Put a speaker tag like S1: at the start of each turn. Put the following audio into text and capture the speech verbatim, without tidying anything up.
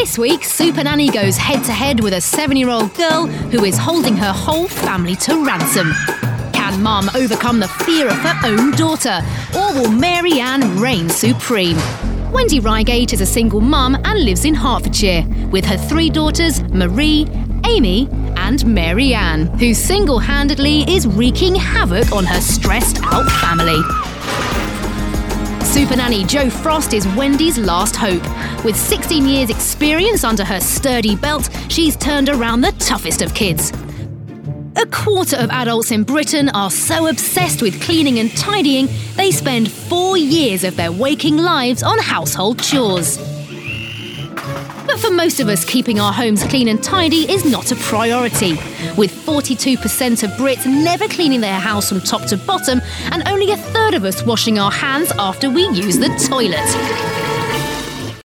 S1: This week, Super Nanny goes head-to-head with a seven-year-old girl who is holding her whole family to ransom. Can Mum overcome the fear of her own daughter, or will Mary Ann reign supreme? Wendy Reigate is a single mum and lives in Hertfordshire with her three daughters, Marie, Amy and Mary Ann, who single-handedly is wreaking havoc on her stressed-out family. Super Nanny Jo Frost is Wendy's last hope. With sixteen years' experience under her sturdy belt, she's turned around the toughest of kids. A quarter of adults in Britain are so obsessed with cleaning and tidying, they spend four years of their waking lives on household chores. But for most of us, keeping our homes clean and tidy is not a priority, with forty-two percent of Brits never cleaning their house from top to bottom and only a third of us washing our hands after we use the toilet.